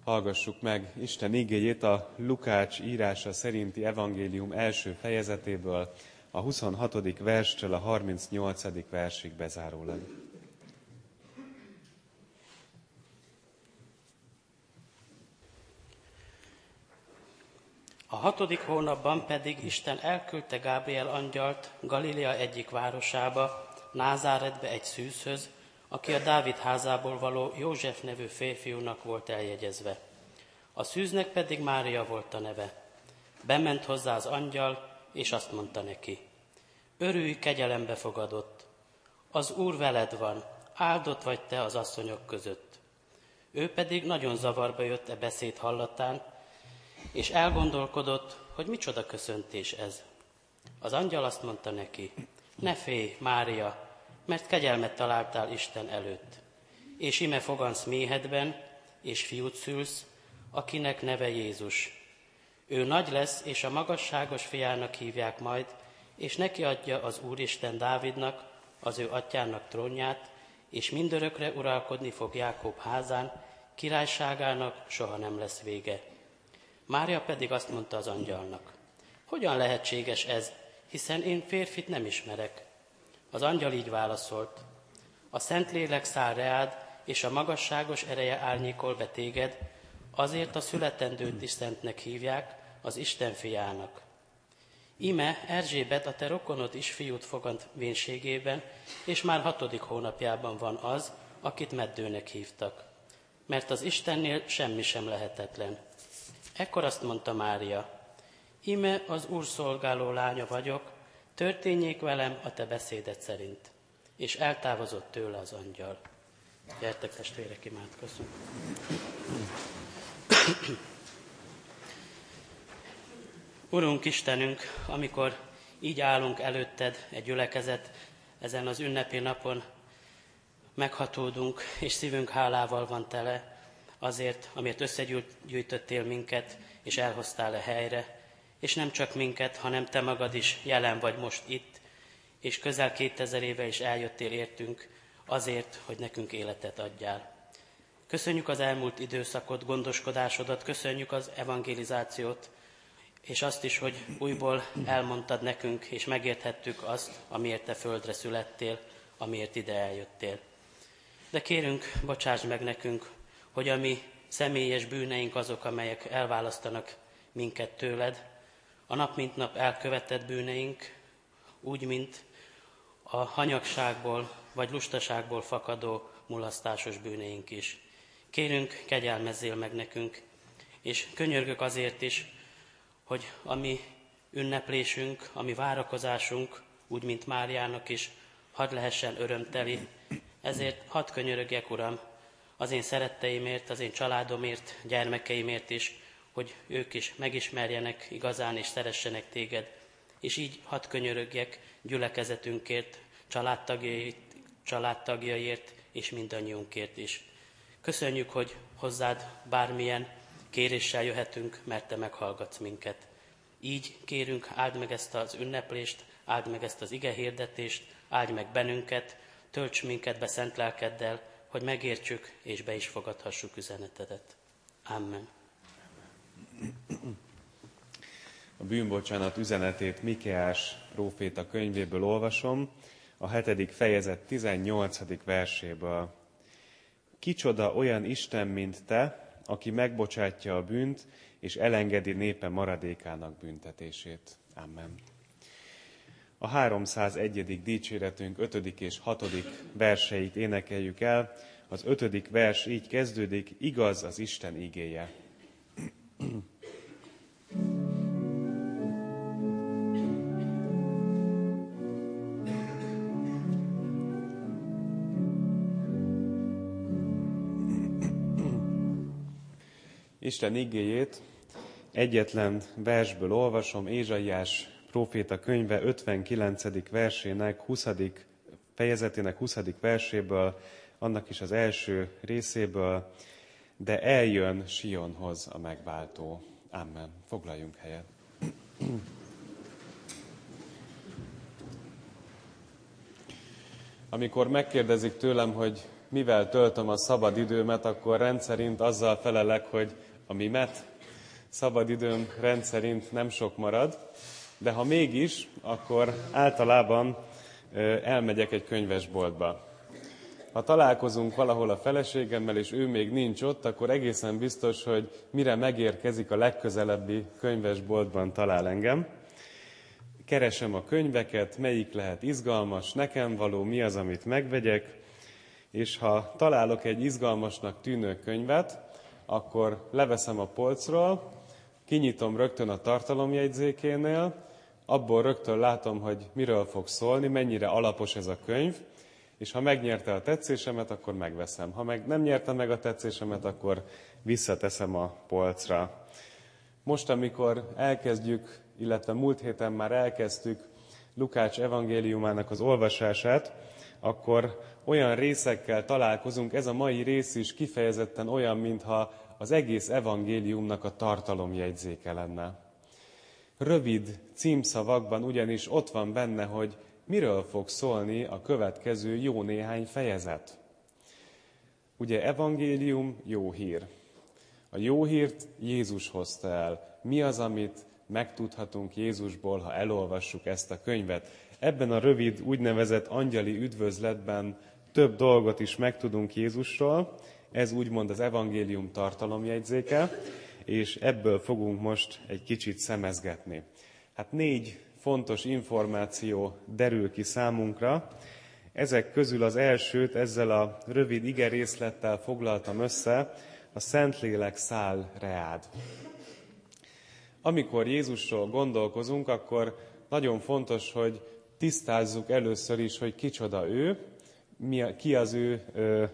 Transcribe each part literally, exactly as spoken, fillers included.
Hallgassuk meg Isten igéjét a Lukács írása szerinti evangélium első fejezetéből, a huszonhatodik verstől a harmincnyolcadik versig bezárólag. A hatodik hónapban pedig Isten elküldte Gábriel angyalt Galilea egyik városába, Názáretbe egy szűzhöz, aki a Dávid házából való József nevű férfiúnak volt eljegyezve. A szűznek pedig Mária volt a neve. Bement hozzá az angyal, és azt mondta neki: örülj, kegyelembe fogadott, az Úr veled van, áldott vagy te az asszonyok között. Ő pedig nagyon zavarba jött e beszéd hallatán, és elgondolkodott, hogy micsoda köszöntés ez. Az angyal azt mondta neki: ne félj, Mária, mert kegyelmet találtál Isten előtt. És ime fogansz méhedben, és fiút szülsz, akinek neve Jézus. Ő nagy lesz, és a magasságos fiának hívják majd, és neki adja az Úristen Dávidnak, az ő atyának trónját, és mindörökre uralkodni fog Jákob házán, királyságának soha nem lesz vége. Mária pedig azt mondta az angyalnak: hogyan lehetséges ez, hiszen én férfit nem ismerek? Az angyal így válaszolt: a Szentlélek száll reád, és a magasságos ereje árnyékol be téged, azért a születendőt is szentnek hívják, az Isten fiának. Íme Erzsébet, a te rokonod is fiút fogant vénségében, és már hatodik hónapjában van az, akit meddőnek hívtak. Mert az Istennél semmi sem lehetetlen. Ekkor azt mondta Mária: íme az Úr szolgáló lánya vagyok, történjék velem a te beszéded szerint. És eltávozott tőle az angyal. Gyertek, testvérek, imádkozzunk. Urunk Istenünk, amikor így állunk előtted egy gyülekezet, ezen az ünnepi napon meghatódunk, és szívünk hálával van tele azért, amért összegyűjtöttél minket, és elhoztál a helyre, és nem csak minket, hanem te magad is jelen vagy most itt, és közel kétezer éve is eljöttél értünk azért, hogy nekünk életet adjál. Köszönjük az elmúlt időszakot, gondoskodásodat, köszönjük az evangelizációt, és azt is, hogy újból elmondtad nekünk, és megérthettük azt, amiért te földre születtél, amiért ide eljöttél. De kérünk, bocsáss meg nekünk, hogy a mi személyes bűneink azok, amelyek elválasztanak minket tőled, a nap mint nap elkövetett bűneink, úgy, mint a hanyagságból vagy lustaságból fakadó mulasztásos bűneink is. Kérünk, kegyelmezzél meg nekünk, és könyörgök azért is, hogy a mi ünneplésünk, a mi várakozásunk, úgy, mint Máriának is, hadd lehessen örömteli. Ezért hadd könyörögjek, Uram, az én szeretteimért, az én családomért, gyermekeimért is, hogy ők is megismerjenek igazán és szeressenek téged, és így hadd könyörögjek gyülekezetünkért, családtagjait, családtagjaiért és mindannyiunkért is. Köszönjük, hogy hozzád bármilyen kéréssel jöhetünk, mert te meghallgatsz minket. Így kérünk, áld meg ezt az ünneplést, áld meg ezt az igehirdetést, áld meg bennünket, tölts minket be szent lelkeddel, hogy megértsük és be is fogadhassuk üzenetedet. Amen. A bűnbocsánat üzenetét Mikéás próféta könyvéből olvasom, a hetedik fejezet tizennyolcadik verséből. Kicsoda olyan Isten, mint te, aki megbocsátja a bűnt, és elengedi népe maradékának büntetését. Amen. A háromszázegyedik dicséretünk ötödik és hatodik verseit énekeljük el. Az ötödik vers így kezdődik: igaz az Isten igéje. Isten igéjét egyetlen versből olvasom, Ézsaiás próféta könyve ötvenkilencedik versének huszadik fejezetének huszadik verséből, annak is az első részéből: de eljön Sionhoz a megváltó. Amen. Foglaljunk helyet. Amikor megkérdezik tőlem, hogy mivel töltöm a szabad időmet, akkor rendszerint azzal felelek, hogy a mimet szabad időm rendszerint nem sok marad, de ha mégis, akkor általában elmegyek egy könyvesboltba. Ha találkozunk valahol a feleségemmel, és ő még nincs ott, akkor egészen biztos, hogy mire megérkezik, a legközelebbi könyvesboltban talál engem. Keresem a könyveket, melyik lehet izgalmas, nekem való, mi az, amit megvegyek, és ha találok egy izgalmasnak tűnő könyvet, akkor leveszem a polcról, kinyitom rögtön a tartalomjegyzékénél, abból rögtön látom, hogy miről fog szólni, mennyire alapos ez a könyv, és ha megnyerte a tetszésemet, akkor megveszem. Ha meg nem nyerte meg a tetszésemet, akkor visszateszem a polcra. Most, amikor elkezdjük, illetve múlt héten már elkezdtük Lukács evangéliumának az olvasását, akkor olyan részekkel találkozunk, ez a mai rész is kifejezetten olyan, mintha az egész evangéliumnak a tartalomjegyzéke lenne. Rövid címszavakban ugyanis ott van benne, hogy miről fog szólni a következő jó néhány fejezet. Ugye evangélium, jó hír. A jó hírt Jézus hozta el. Mi az, amit megtudhatunk Jézusból, ha elolvassuk ezt a könyvet? Ebben a rövid, úgynevezett angyali üdvözletben több dolgot is megtudunk Jézusról. Ez úgymond az evangélium tartalomjegyzéke, és ebből fogunk most egy kicsit szemezgetni. Hát négy fontos információ derül ki számunkra. Ezek közül az elsőt ezzel a rövid igerészlettel foglaltam össze, a Szentlélek száll reád. Amikor Jézusról gondolkozunk, akkor nagyon fontos, hogy tisztázzuk először is, hogy kicsoda ő, mi, ki az ő,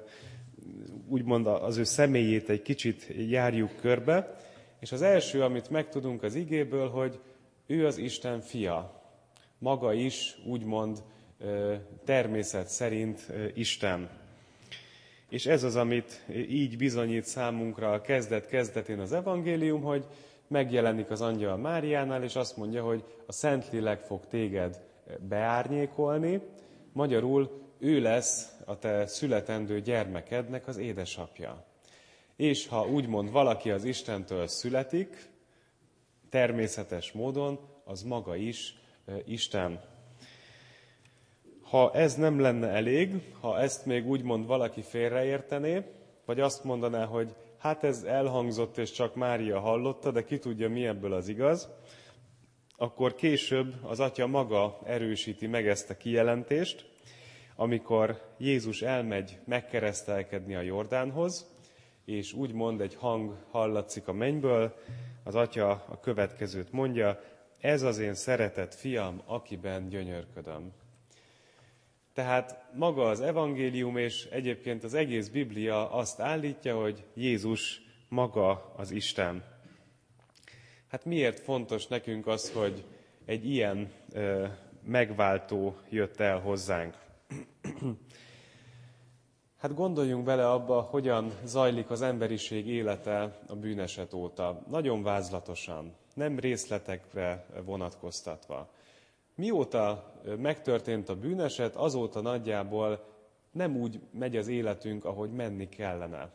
úgymond az ő személyét egy kicsit járjuk körbe, és az első, amit megtudunk az igéből, hogy ő az Isten fia. Maga is, úgymond természet szerint Isten. És ez az, amit így bizonyít számunkra a kezdet-kezdetén az evangélium, hogy megjelenik az angyal Máriánál, és azt mondja, hogy a Szentlélek fog téged beárnyékolni, magyarul ő lesz a te születendő gyermekednek az édesapja. És ha úgymond valaki az Istentől születik, természetes módon, az maga is Isten. Ha ez nem lenne elég, ha ezt még úgymond valaki félreértené, vagy azt mondaná, hogy hát ez elhangzott, és csak Mária hallotta, de ki tudja, mi ebből az igaz, akkor később az Atya maga erősíti meg ezt a kijelentést, amikor Jézus elmegy megkeresztelkedni a Jordánhoz, és úgymond egy hang hallatszik a mennyből, az Atya a következőt mondja, ez az én szeretett fiam, akiben gyönyörködöm. Tehát maga az evangélium és egyébként az egész Biblia azt állítja, hogy Jézus maga az Isten. Hát miért fontos nekünk az, hogy egy ilyen ö, megváltó jött el hozzánk? Hát gondoljunk bele abba, hogyan zajlik az emberiség élete a bűneset óta. Nagyon vázlatosan, nem részletekre vonatkoztatva. Mióta megtörtént a bűneset, azóta nagyjából nem úgy megy az életünk, ahogy menni kellene.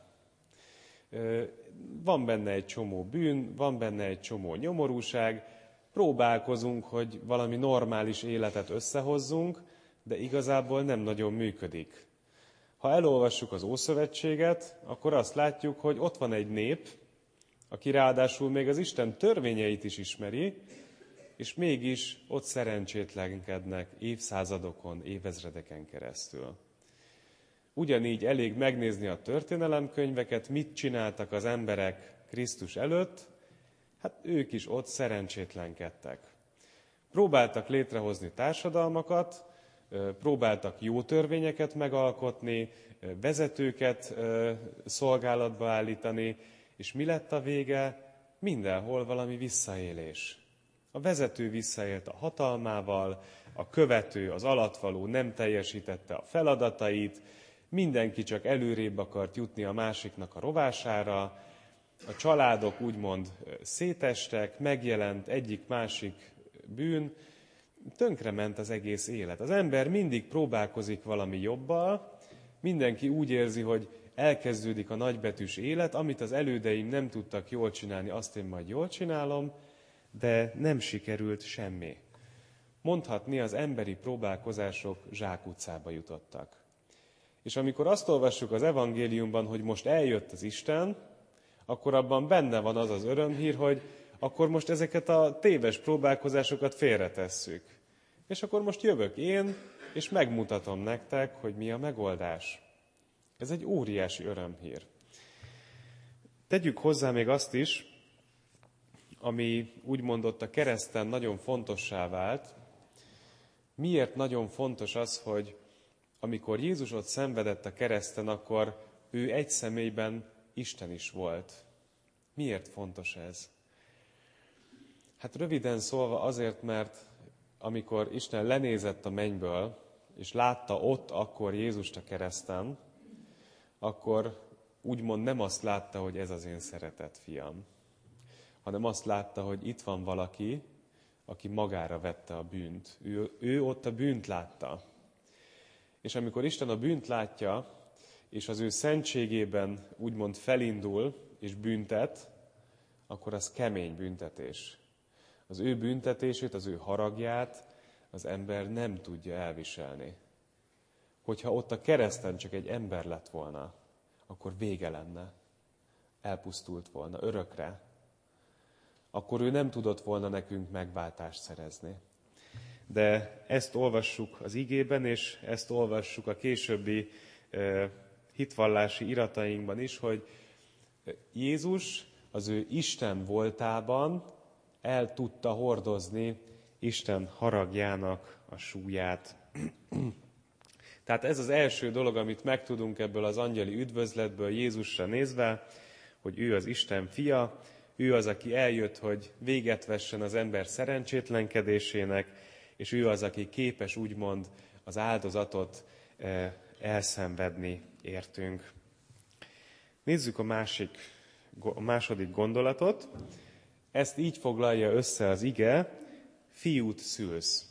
Van benne egy csomó bűn, van benne egy csomó nyomorúság, próbálkozunk, hogy valami normális életet összehozzunk, de igazából nem nagyon működik. Ha elolvassuk az Ószövetséget, akkor azt látjuk, hogy ott van egy nép, aki ráadásul még az Isten törvényeit is ismeri, és mégis ott szerencsétlenkednek évszázadokon, évezredeken keresztül. Ugyanígy elég megnézni a történelemkönyveket, mit csináltak az emberek Krisztus előtt, hát ők is ott szerencsétlenkedtek. Próbáltak létrehozni társadalmakat, próbáltak jó törvényeket megalkotni, vezetőket szolgálatba állítani, és mi lett a vége? Mindenhol valami visszaélés. A vezető visszaélt a hatalmával, a követő, az alattvaló nem teljesítette a feladatait, mindenki csak előrébb akart jutni a másiknak a rovására, a családok úgymond szétestek, megjelent egyik-másik bűn, tönkrement az egész élet. Az ember mindig próbálkozik valami jobbal, Mindenki úgy érzi, hogy elkezdődik a nagybetűs élet, amit az elődeim nem tudtak jól csinálni, azt én majd jól csinálom, de nem sikerült semmi. Mondhatni, az emberi próbálkozások zsákutcába jutottak. És amikor azt olvassuk az evangéliumban, hogy most eljött az Isten, akkor abban benne van az az örömhír, hogy akkor most ezeket a téves próbálkozásokat félretesszük. És akkor most jövök én, és megmutatom nektek, hogy mi a megoldás. Ez egy óriási örömhír. Tegyük hozzá még azt is, ami úgymond ott a kereszten nagyon fontossá vált. Miért nagyon fontos az, hogy amikor Jézus ott szenvedett a kereszten, akkor ő egy személyben Isten is volt. Miért fontos ez? Hát röviden szólva azért, mert amikor Isten lenézett a mennyből, és látta ott akkor Jézust a kereszten, akkor úgymond nem azt látta, hogy ez az én szeretett fiam, hanem azt látta, hogy itt van valaki, aki magára vette a bűnt. Ő, ő ott a bűnt látta. És amikor Isten a bűnt látja, és az ő szentségében úgymond felindul és büntet, akkor az kemény büntetés. Az ő büntetését, az ő haragját az ember nem tudja elviselni. Hogyha ott a kereszten csak egy ember lett volna, akkor vége lenne. Elpusztult volna örökre. Akkor ő nem tudott volna nekünk megváltást szerezni. De ezt olvassuk az igében, és ezt olvassuk a későbbi eh, hitvallási iratainkban is, hogy Jézus az ő Isten voltában el tudta hordozni Isten haragjának a súlyát. Tehát ez az első dolog, amit megtudunk ebből az angyali üdvözletből Jézusra nézve, hogy ő az Isten fia, ő az, aki eljött, hogy véget vessen az ember szerencsétlenkedésének, és ő az, aki képes úgymond az áldozatot elszenvedni értünk. Nézzük a, másik, a második gondolatot. Ezt így foglalja össze az ige, fiút szülsz.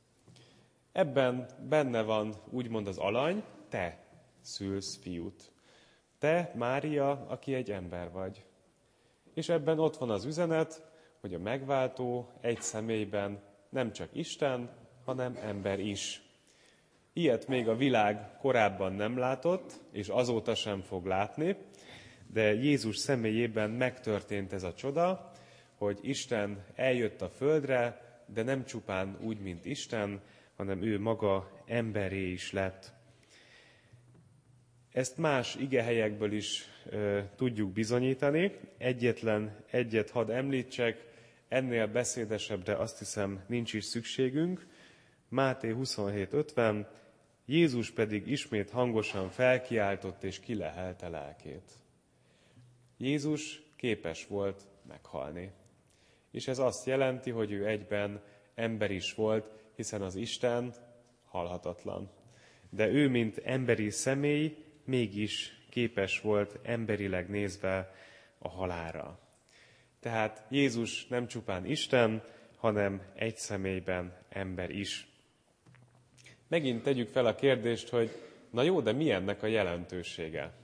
Ebben benne van úgymond az alany, te szülsz fiút. Te, Mária, aki egy ember vagy. És ebben ott van az üzenet, hogy a megváltó egy személyben nem csak Isten, hanem ember is. Ilyet még a világ korábban nem látott, és azóta sem fog látni, de Jézus személyében megtörtént ez a csoda, hogy Isten eljött a földre, de nem csupán úgy, mint Isten, hanem ő maga emberé is lett. Ezt más igehelyekből is e, tudjuk bizonyítani. Egyetlen egyet hadd említsek, ennél beszédesebbre azt hiszem nincs is szükségünk. Máté huszonhét ötven, Jézus pedig ismét hangosan felkiáltott és kilehelte lelkét. Jézus képes volt meghalni. És ez azt jelenti, hogy ő egyben ember is volt, hiszen az Isten halhatatlan. De ő, mint emberi személy, mégis képes volt emberileg nézve a halálra. Tehát Jézus nem csupán Isten, hanem egy személyben ember is. Megint tegyük fel a kérdést, hogy na jó, de mi ennek a jelentősége?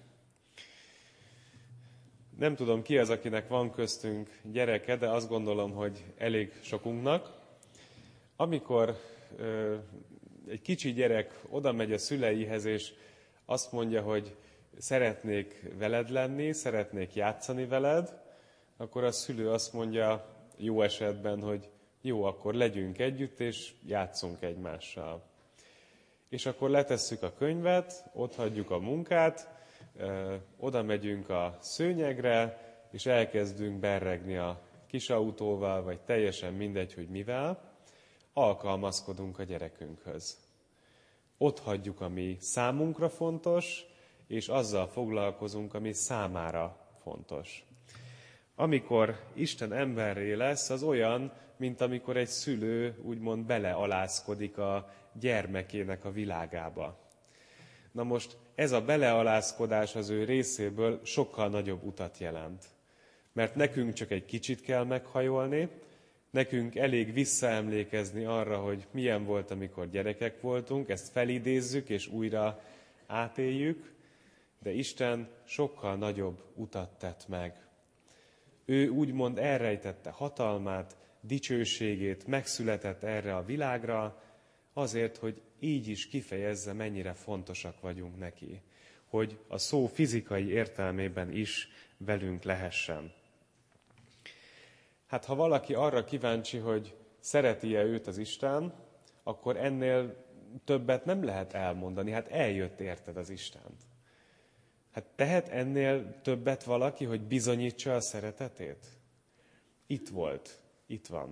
Nem tudom, ki az, akinek van köztünk gyereke, de azt gondolom, hogy elég sokunknak. Amikor ö, egy kicsi gyerek oda megy a szüleihez, és azt mondja, hogy szeretnék veled lenni, szeretnék játszani veled, akkor a szülő azt mondja jó esetben, hogy jó, akkor legyünk együtt, és játszunk egymással. És akkor letesszük a könyvet, ott hagyjuk a munkát, oda megyünk a szőnyegre, és elkezdünk berregni a kis autóval, vagy teljesen mindegy, hogy mivel, alkalmazkodunk a gyerekünkhöz. Ott hagyjuk, ami számunkra fontos, és azzal foglalkozunk, ami számára fontos. Amikor Isten emberré lesz, az olyan, mint amikor egy szülő úgymond belealázkodik a gyermekének a világába. Na most ez a belealázkodás az ő részéből sokkal nagyobb utat jelent. Mert nekünk csak egy kicsit kell meghajolni, nekünk elég visszaemlékezni arra, hogy milyen volt, amikor gyerekek voltunk, ezt felidézzük, és újra átéljük, de Isten sokkal nagyobb utat tett meg. Ő úgymond elrejtette hatalmát, dicsőségét, megszületett erre a világra, azért, hogy így is kifejezze, mennyire fontosak vagyunk neki. Hogy a szó fizikai értelmében is velünk lehessen. Hát ha valaki arra kíváncsi, hogy szereti-e őt az Isten, akkor ennél többet nem lehet elmondani. Hát eljött érted az Istent. Hát tehet ennél többet valaki, hogy bizonyítsa a szeretetét? Itt volt, itt van.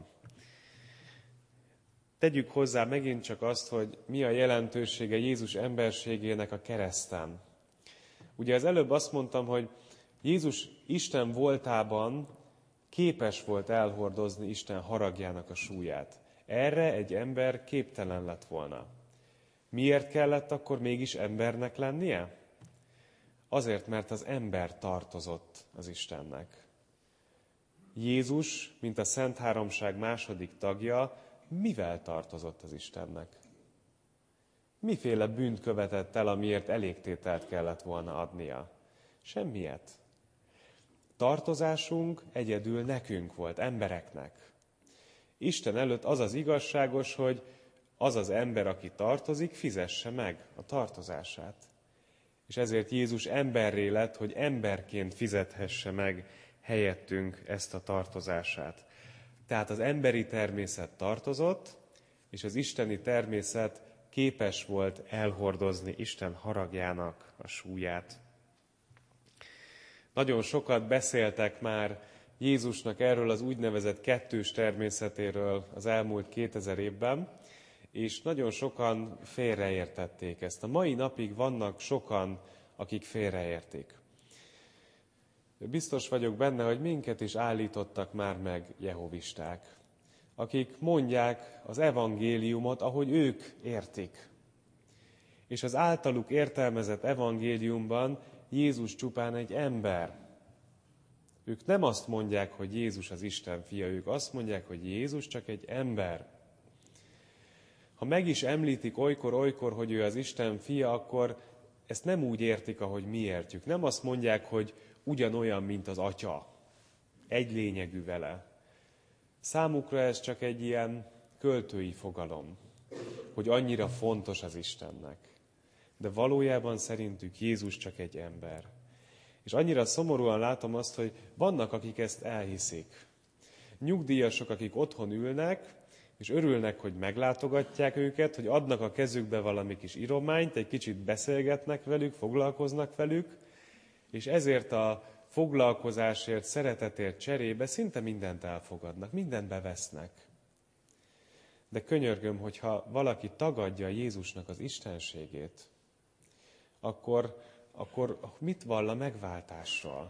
Tegyük hozzá megint csak azt, hogy mi a jelentősége Jézus emberségének a kereszten. Ugye az előbb azt mondtam, hogy Jézus Isten voltában képes volt elhordozni Isten haragjának a súlyát. Erre egy ember képtelen lett volna. Miért kellett akkor mégis embernek lennie? Azért, mert az ember tartozott az Istennek. Jézus, mint a Szent Háromság második tagja, mivel tartozott az Istennek? Miféle bűnt követett el, amiért elégtételt kellett volna adnia? Semmiet. Tartozásunk egyedül nekünk volt, embereknek. Isten előtt az az igazságos, hogy az az ember, aki tartozik, fizesse meg a tartozását. És ezért Jézus emberré lett, hogy emberként fizethesse meg helyettünk ezt a tartozását. Tehát az emberi természet tartozott, és az isteni természet képes volt elhordozni Isten haragjának a súlyát. Nagyon sokat beszéltek már Jézusnak erről az úgynevezett kettős természetéről az elmúlt kétezer évben, és nagyon sokan félreértették ezt. A mai napig vannak sokan, akik félreértik. Biztos vagyok benne, hogy minket is állítottak már meg jehovisták, akik mondják az evangéliumot, ahogy ők értik. És az általuk értelmezett evangéliumban Jézus csupán egy ember. Ők nem azt mondják, hogy Jézus az Isten fia, ők azt mondják, hogy Jézus csak egy ember. Ha meg is említik olykor-olykor, hogy ő az Isten fia, akkor ezt nem úgy értik, ahogy mi értjük. Nem azt mondják, hogy ugyanolyan, mint az Atya. Egy lényegű vele. Számukra ez csak egy ilyen költői fogalom, hogy annyira fontos az Istennek. De valójában szerintük Jézus csak egy ember. És annyira szomorúan látom azt, hogy vannak, akik ezt elhiszik. Nyugdíjasok, akik otthon ülnek, és örülnek, hogy meglátogatják őket, hogy adnak a kezükbe valami kis írományt, egy kicsit beszélgetnek velük, foglalkoznak velük, és ezért a foglalkozásért, szeretetért cserébe szinte mindent elfogadnak, mindent bevesznek. De könyörgöm, hogyha valaki tagadja Jézusnak az istenségét, akkor, akkor mit vall a megváltásról?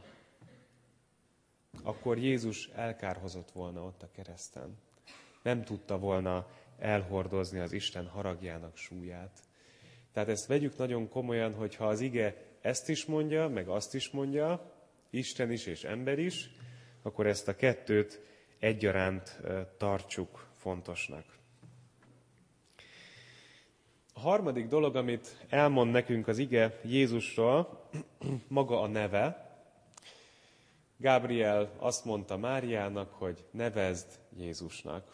Akkor Jézus elkárhozott volna ott a kereszten. Nem tudta volna elhordozni az Isten haragjának súlyát. Tehát ezt vegyük nagyon komolyan, hogyha az ige ezt is mondja, meg azt is mondja, Isten is és ember is, akkor ezt a kettőt egyaránt tartsuk fontosnak. A harmadik dolog, amit elmond nekünk az ige Jézusról, maga a neve. Gábriel azt mondta Máriának, hogy nevezd Jézusnak.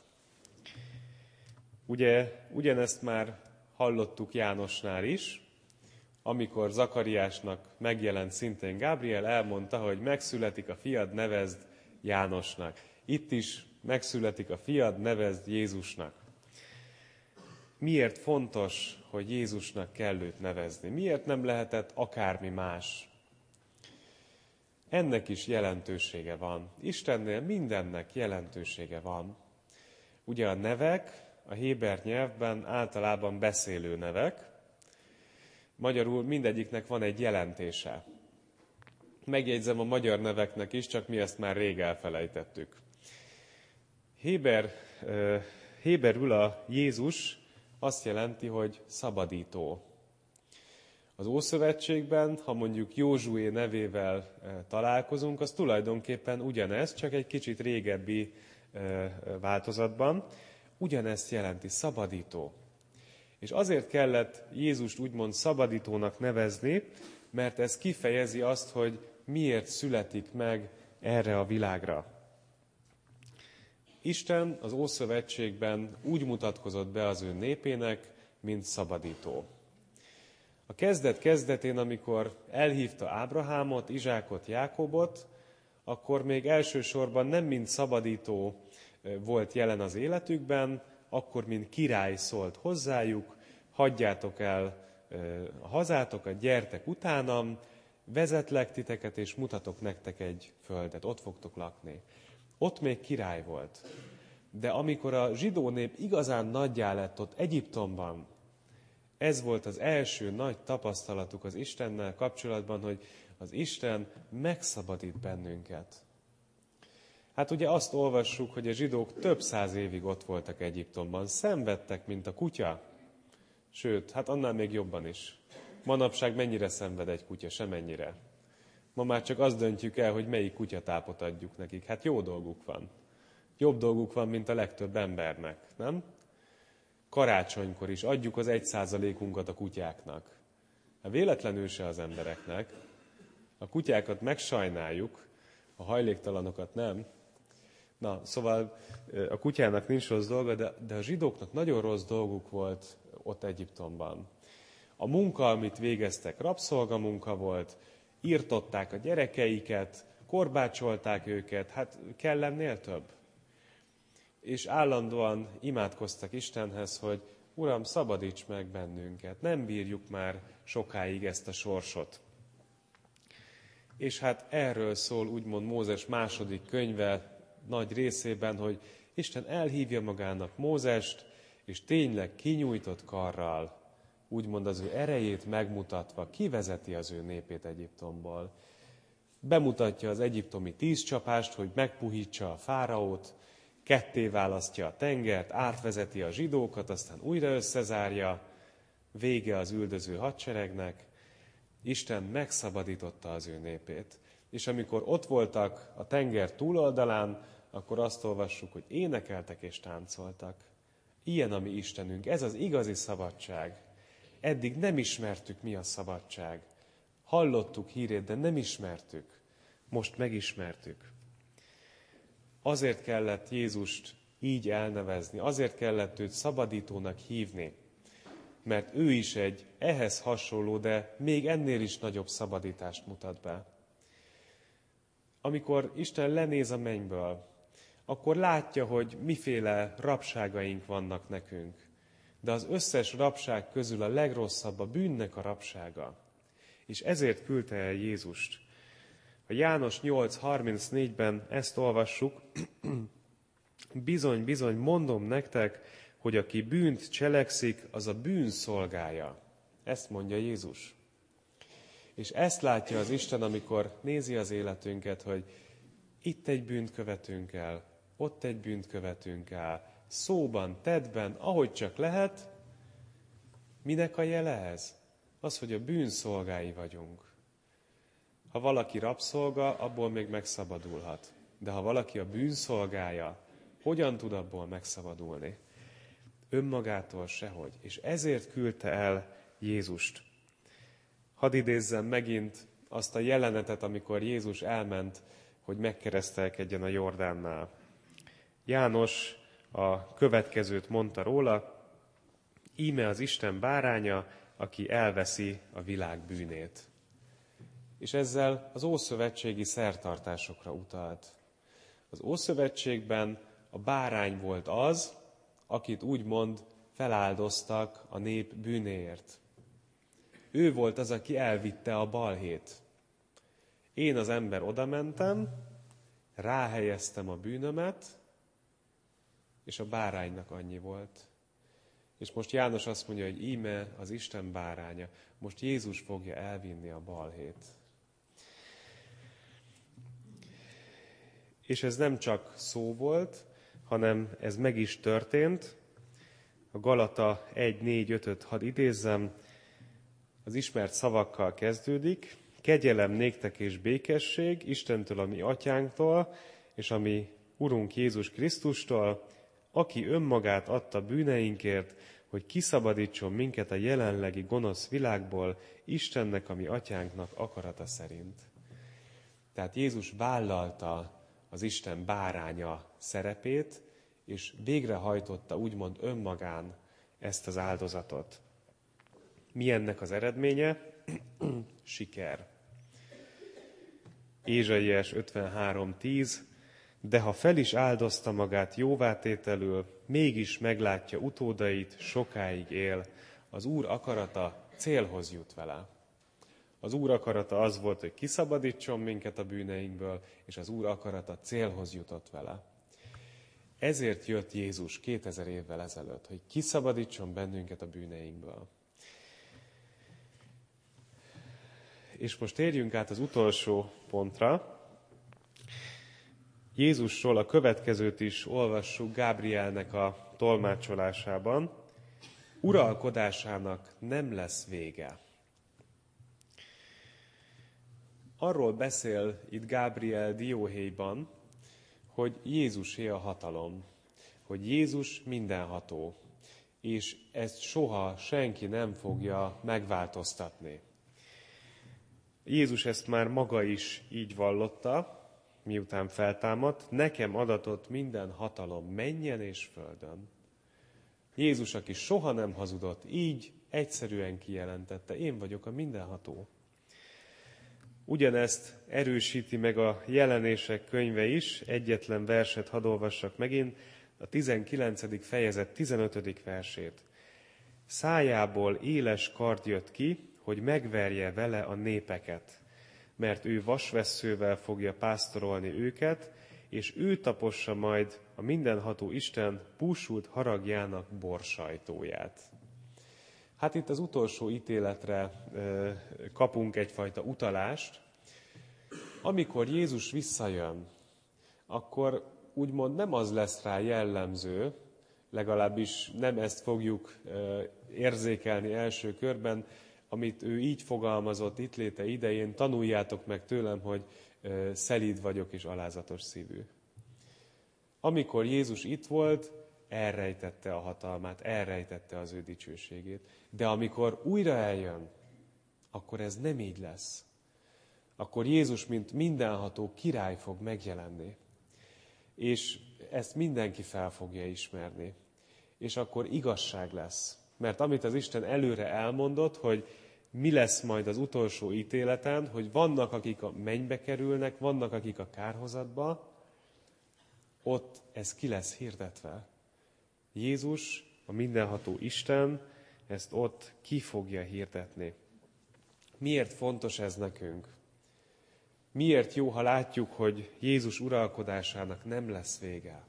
Ugye, ugyanezt már hallottuk Jánosnál is, amikor Zakariásnak megjelent szintén Gábriel, elmondta, hogy megszületik a fiad, nevezd Jánosnak. Itt is megszületik a fiad, nevezd Jézusnak. Miért fontos, hogy Jézusnak kell őt nevezni? Miért nem lehetett akármi más? Ennek is jelentősége van. Istennél mindennek jelentősége van. Ugye a nevek a héber nyelvben általában beszélő nevek, magyarul mindegyiknek van egy jelentése. Megjegyzem a magyar neveknek is, csak mi ezt már rég elfelejtettük. Héber, héberül a Jézus azt jelenti, hogy szabadító. Az Ószövetségben, ha mondjuk Józsué nevével találkozunk, az tulajdonképpen ugyanez, csak egy kicsit régebbi változatban. Ugyanezt jelenti, szabadító. És azért kellett Jézust úgymond szabadítónak nevezni, mert ez kifejezi azt, hogy miért születik meg erre a világra. Isten az Ószövetségben úgy mutatkozott be az ő népének, mint szabadító. A kezdet kezdetén, amikor elhívta Ábrahámot, Izsákot, Jákobot, akkor még elsősorban nem mint szabadító volt jelen az életükben, akkor mint király szólt hozzájuk, hagyjátok el a hazátokat, gyertek utánam, vezetlek titeket, és mutatok nektek egy földet, ott fogtok lakni. Ott még király volt. De amikor a zsidó nép igazán nagyjá lett ott Egyiptomban, ez volt az első nagy tapasztalatuk az Istennel kapcsolatban, hogy az Isten megszabadít bennünket. Hát ugye azt olvassuk, hogy a zsidók több száz évig ott voltak Egyiptomban, szenvedtek, mint a kutya. Sőt, hát annál még jobban is. Manapság mennyire szenved egy kutya, semennyire. Ma már csak azt döntjük el, hogy melyik kutyatápot adjuk nekik. Hát jó dolguk van. Jobb dolguk van, mint a legtöbb embernek, nem? Karácsonykor is adjuk az egy százalékunkat a kutyáknak. Hát véletlenül se az embereknek. A kutyákat megsajnáljuk, a hajléktalanokat nem. Na, szóval a kutyának nincs rossz dolga, de, de a zsidóknak nagyon rossz dolguk volt ott Egyiptomban. A munka, amit végeztek, rabszolgamunka volt, írtották a gyerekeiket, korbácsolták őket, hát kell ennél több. És állandóan imádkoztak Istenhez, hogy Uram, szabadíts meg bennünket, nem bírjuk már sokáig ezt a sorsot. És hát erről szól úgymond Mózes második könyve nagy részében, hogy Isten elhívja magának Mózest, és tényleg kinyújtott karral, úgymond az ő erejét megmutatva, kivezeti az ő népét Egyiptomból. Bemutatja az egyiptomi tízcsapást, hogy megpuhítsa a fáraót, ketté választja a tengert, átvezeti a zsidókat, aztán újra összezárja, vége az üldöző hadseregnek. Isten megszabadította az ő népét. És amikor ott voltak a tenger túloldalán, akkor azt olvassuk, hogy énekeltek és táncoltak. Ilyen a mi Istenünk, ez az igazi szabadság. Eddig nem ismertük, mi a szabadság. Hallottuk hírét, de nem ismertük. Most megismertük. Azért kellett Jézust így elnevezni, azért kellett őt szabadítónak hívni, mert ő is egy ehhez hasonló, de még ennél is nagyobb szabadítást mutat be. Amikor Isten lenéz a mennyből, akkor látja, hogy miféle rabságaink vannak nekünk. De az összes rabság közül a legrosszabb a bűnnek a rabsága. És ezért küldte el Jézust. A János nyolc harmincnégyben ezt olvassuk, bizony, bizony, mondom nektek, hogy aki bűnt cselekszik, az a bűn szolgája. Ezt mondja Jézus. És ezt látja az Isten, amikor nézi az életünket, hogy itt egy bűnt követünk el, ott egy bűnt követünk el, szóban, tettben, ahogy csak lehet. Minek a jele ez? Az, hogy a bűn szolgái vagyunk. Ha valaki rabszolga, abból még megszabadulhat. De ha valaki a bűn szolgája, hogyan tud abból megszabadulni? Önmagától sehogy. És ezért küldte el Jézust. Hadd idézzem megint azt a jelenetet, amikor Jézus elment, hogy megkeresztelkedjen a Jordánnál. János a következőt mondta róla, íme az Isten báránya, aki elveszi a világ bűnét. És ezzel az ószövetségi szertartásokra utalt. Az Ószövetségben a bárány volt az, akit úgymond feláldoztak a nép bűnéért. Ő volt az, aki elvitte a balhét. Én az ember odamentem, ráhelyeztem a bűnömet, és a báránynak annyi volt. És most János azt mondja, hogy íme az Isten báránya. Most Jézus fogja elvinni a balhét. És ez nem csak szó volt, hanem ez meg is történt. A Galata egy négy ötöt hadd idézzem, az ismert szavakkal kezdődik. Kegyelem néktek és békesség Istentől, a mi atyánktól, és a mi Urunk Jézus Krisztustól, aki önmagát adta bűneinkért, hogy kiszabadítson minket a jelenlegi gonosz világból, Istennek, ami atyánknak akarata szerint. Tehát Jézus vállalta az Isten báránya szerepét, és végrehajtotta úgymond önmagán ezt az áldozatot. Mi ennek az eredménye? Siker. Ézsaiás ötvenhárom tíz. De ha fel is áldozta magát jóvátételül, mégis meglátja utódait, sokáig él. Az Úr akarata célhoz jut vele. Az Úr akarata az volt, hogy kiszabadítson minket a bűneinkből, és az Úr akarata célhoz jutott vele. Ezért jött Jézus kétezer évvel ezelőtt, hogy kiszabadítson bennünket a bűneinkből. És most térjünk át az utolsó pontra. Jézusról a következőt is olvassuk Gábrielnek a tolmácsolásában. Uralkodásának nem lesz vége. Arról beszél itt Gábriel dióhéjban, hogy Jézusé a hatalom, hogy Jézus mindenható, és ezt soha senki nem fogja megváltoztatni. Jézus ezt már maga is így vallotta, miután feltámadt, nekem adatott minden hatalom mennyen és földön. Jézus, aki soha nem hazudott, így egyszerűen kijelentette, én vagyok a mindenható. Ugyanezt erősíti meg a Jelenések könyve is, egyetlen verset hadd olvassak megint, a tizenkilencedik fejezet tizenötödik versét. Szájából éles kard jött ki, hogy megverje vele a népeket, mert ő vasvesszővel fogja pásztorolni őket, és ő tapossa majd a mindenható Isten búsult haragjának borsajtóját. Hát itt az utolsó ítéletre kapunk egyfajta utalást. Amikor Jézus visszajön, akkor úgymond nem az lesz rá jellemző, legalábbis nem ezt fogjuk érzékelni első körben, amit ő így fogalmazott itt léte idején, tanuljátok meg tőlem, hogy szelíd vagyok és alázatos szívű. Amikor Jézus itt volt, elrejtette a hatalmát, elrejtette az ő dicsőségét. De amikor újra eljön, akkor ez nem így lesz. Akkor Jézus, mint mindenható király fog megjelenni. És ezt mindenki fel fogja ismerni. És akkor igazság lesz. Mert amit az Isten előre elmondott, hogy mi lesz majd az utolsó ítéleten, hogy vannak, akik a mennybe kerülnek, vannak, akik a kárhozatba, ott ez ki lesz hirdetve. Jézus, a mindenható Isten, ezt ott ki fogja hirdetni. Miért fontos ez nekünk? Miért jó, ha látjuk, hogy Jézus uralkodásának nem lesz vége?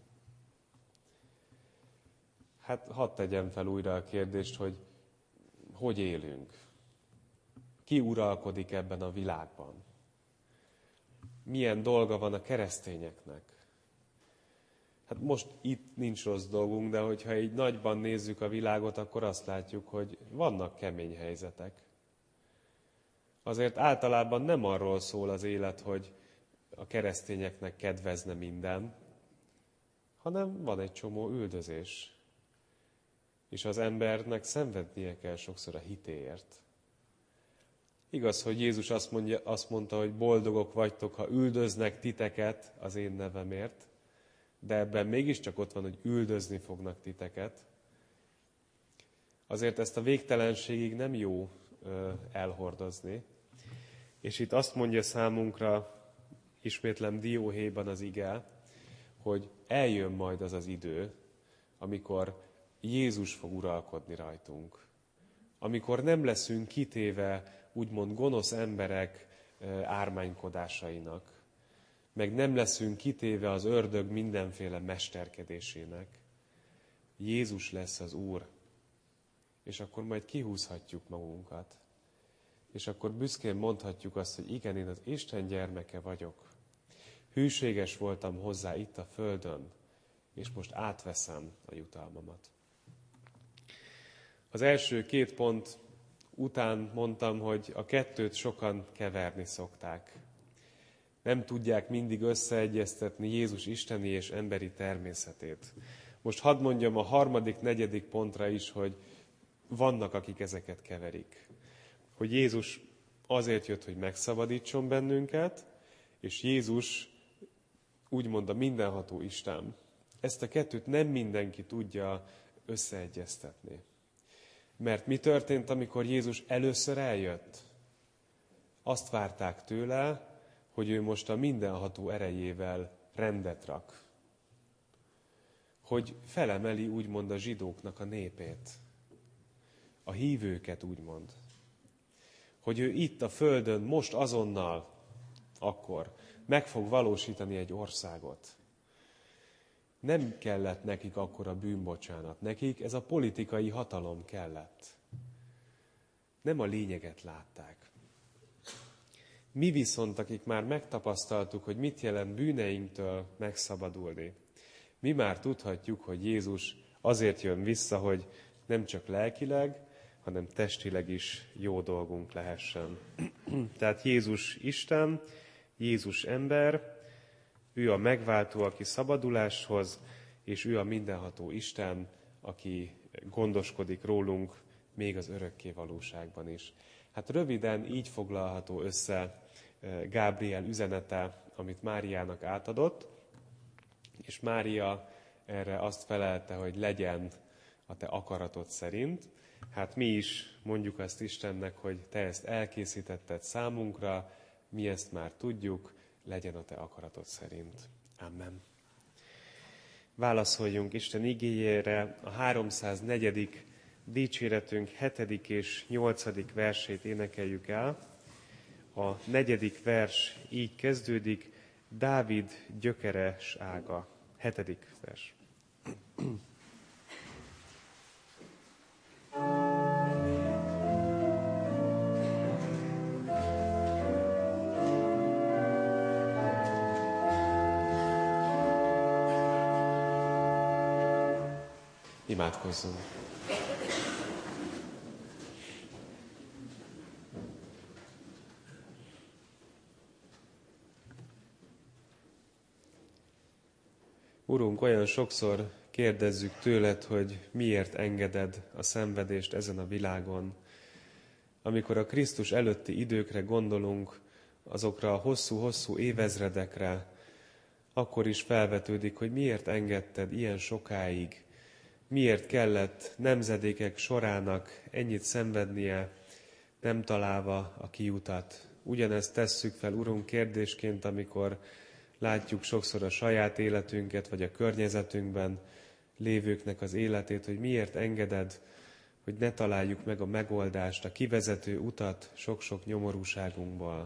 Hát hadd tegyem fel újra a kérdést, hogy hogy élünk? Ki uralkodik ebben a világban? Milyen dolga van a keresztényeknek? Hát most itt nincs rossz dolgunk, de hogyha így nagyban nézzük a világot, akkor azt látjuk, hogy vannak kemény helyzetek. Azért általában nem arról szól az élet, hogy a keresztényeknek kedvezne minden, hanem van egy csomó üldözés. És az embernek szenvednie kell sokszor a hitéért. Igaz, hogy Jézus azt, mondja, azt mondta, hogy boldogok vagytok, ha üldöznek titeket az én nevemért, de ebben mégiscsak ott van, hogy üldözni fognak titeket. Azért ezt a végtelenségig nem jó ö, elhordozni. És itt azt mondja számunkra, ismétlem dióhéjban az ige, hogy eljön majd az az idő, amikor Jézus fog uralkodni rajtunk. Amikor nem leszünk kitéve úgymond gonosz emberek ármánykodásainak, meg nem leszünk kitéve az ördög mindenféle mesterkedésének. Jézus lesz az Úr, és akkor majd kihúzhatjuk magunkat. És akkor büszkén mondhatjuk azt, hogy igen, én az Isten gyermeke vagyok. Hűséges voltam hozzá itt a földön, és most átveszem a jutalmamat. Az első két pont után mondtam, hogy a kettőt sokan keverni szokták. Nem tudják mindig összeegyeztetni Jézus isteni és emberi természetét. Most hadd mondjam a harmadik, negyedik pontra is, hogy vannak, akik ezeket keverik. Hogy Jézus azért jött, hogy megszabadítson bennünket, és Jézus úgymond a mindenható Isten. Ezt a kettőt nem mindenki tudja összeegyeztetni. Mert mi történt, amikor Jézus először eljött? Azt várták tőle, hogy ő most a mindenható erejével rendet rak. Hogy felemeli úgymond a zsidóknak a népét. A hívőket úgymond. Hogy ő itt a földön most azonnal, akkor meg fog valósítani egy országot. Nem kellett nekik akkor a bűnbocsánat. Nekik ez a politikai hatalom kellett. Nem a lényeget látták. Mi viszont, akik már megtapasztaltuk, hogy mit jelent bűneinktől megszabadulni, mi már tudhatjuk, hogy Jézus azért jön vissza, hogy nem csak lelkileg, hanem testileg is jó dolgunk lehessen. Tehát Jézus Isten, Jézus ember, ő a megváltó, aki szabaduláshoz, és ő a mindenható Isten, aki gondoskodik rólunk még az örökké valóságban is. Hát röviden így foglalható össze Gábriel üzenete, amit Máriának átadott, és Mária erre azt felelte, hogy legyen a te akaratod szerint. Hát mi is mondjuk azt Istennek, hogy te ezt elkészítetted számunkra, mi ezt már tudjuk, legyen a te akaratod szerint. Amen. Válaszoljunk Isten igéjére, a háromszáznegyedik dicséretünk hetedik és nyolcadik versét énekeljük el. A negyedik vers így kezdődik, Dávid gyökeres ága. Hetedik vers. Imádkozzunk. Urunk, olyan sokszor kérdezzük tőled, hogy miért engeded a szenvedést ezen a világon. Amikor a Krisztus előtti időkre gondolunk, azokra a hosszú-hosszú évezredekre, akkor is felvetődik, hogy miért engedted ilyen sokáig, miért kellett nemzedékek sorának ennyit szenvednie, nem találva a kiutat. Ugyanezt tesszük fel, Urunk, kérdésként, amikor látjuk sokszor a saját életünket, vagy a környezetünkben lévőknek az életét, hogy miért engeded, hogy ne találjuk meg a megoldást, a kivezető utat sok-sok nyomorúságunkból.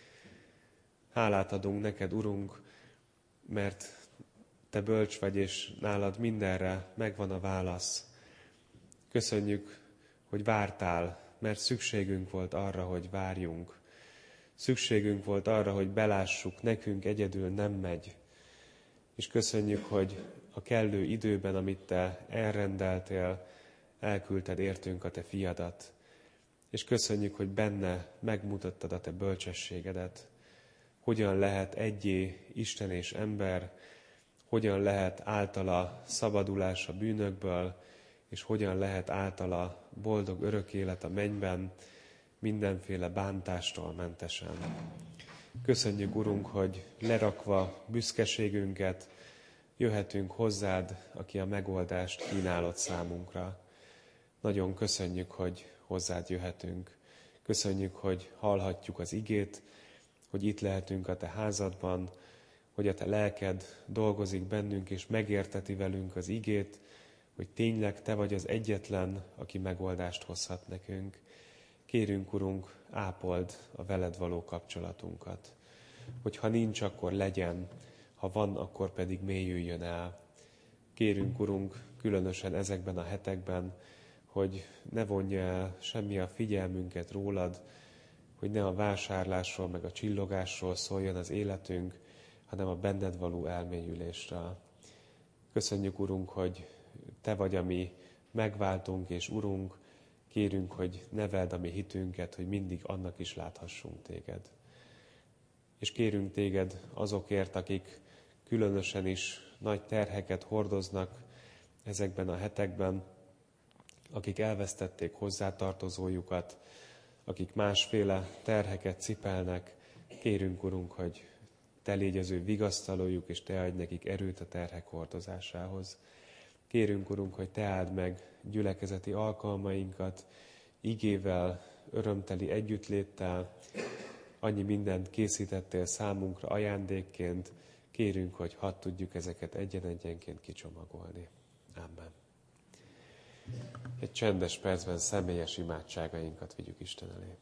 Hálát adunk neked, Urunk, mert te bölcs vagy, és nálad mindenre megvan a válasz. Köszönjük, hogy vártál, mert szükségünk volt arra, hogy várjunk. Szükségünk volt arra, hogy belássuk, nekünk egyedül nem megy. És köszönjük, hogy a kellő időben, amit te elrendeltél, elküldted értünk a te fiadat. És köszönjük, hogy benne megmutattad a te bölcsességedet. Hogyan lehet egyé Isten és ember, hogyan lehet általa szabadulás a bűnökből, és hogyan lehet általa boldog örök élet a mennyben, mindenféle bántástól mentesen. Köszönjük, Urunk, hogy lerakva büszkeségünket, jöhetünk hozzád, aki a megoldást kínálod számunkra. Nagyon köszönjük, hogy hozzád jöhetünk. Köszönjük, hogy hallhatjuk az igét, hogy itt lehetünk a te házadban, hogy a te lelked dolgozik bennünk, és megérteti velünk az igét, hogy tényleg te vagy az egyetlen, aki megoldást hozhat nekünk. Kérünk, Urunk, ápold a veled való kapcsolatunkat. Hogy ha nincs, akkor legyen, ha van, akkor pedig mélyüljön el. Kérünk, Urunk, különösen ezekben a hetekben, hogy ne vonja el semmi a figyelmünket rólad, hogy ne a vásárlásról meg a csillogásról szóljon az életünk, hanem a benned való elmélyülésről. Köszönjük, Urunk, hogy te vagy a mi megváltunk és Urunk, kérünk, hogy neveld a mi hitünket, hogy mindig annak is láthassunk téged. És kérünk téged azokért, akik különösen is nagy terheket hordoznak, ezekben a hetekben, akik elvesztették hozzátartozójukat, akik másféle terheket cipelnek, kérünk, Urunk, hogy Te légy az ő vigasztalójuk, és Te adj nekik erőt a terhek hordozásához. Kérünk, Urunk, hogy Te áld meg gyülekezeti alkalmainkat, igével, örömteli együttléttel, annyi mindent készítettél számunkra ajándékként, kérünk, hogy hadd tudjuk ezeket egyen-egyenként kicsomagolni. Amen. Egy csendes percben személyes imádságainkat vigyük Isten elé.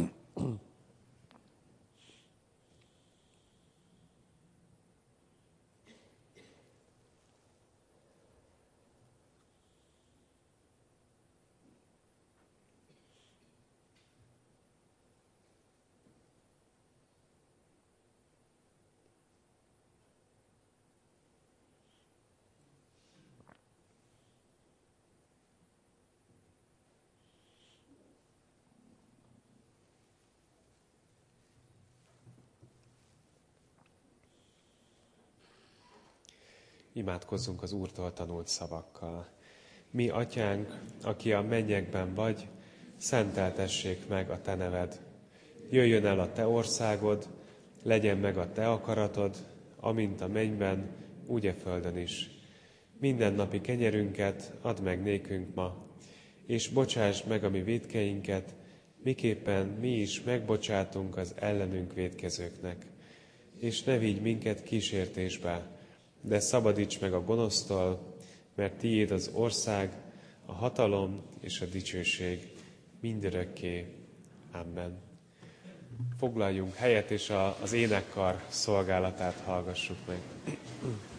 Imádkozzunk az Úrtól tanult szavakkal. Mi, Atyánk, aki a mennyekben vagy, szenteltessék meg a Te neved. Jöjjön el a Te országod, legyen meg a Te akaratod, amint a mennyben, úgy e földön is. Mindennapi kenyerünket add meg nékünk ma, és bocsásd meg a mi vétkeinket, miképpen mi is megbocsátunk az ellenünk vétkezőknek. És ne vigy minket kísértésbe, de szabadíts meg a gonosztól, mert tiéd az ország, a hatalom és a dicsőség mindörökké. Amen. Foglaljunk helyet, és a, az énekkar szolgálatát hallgassuk meg.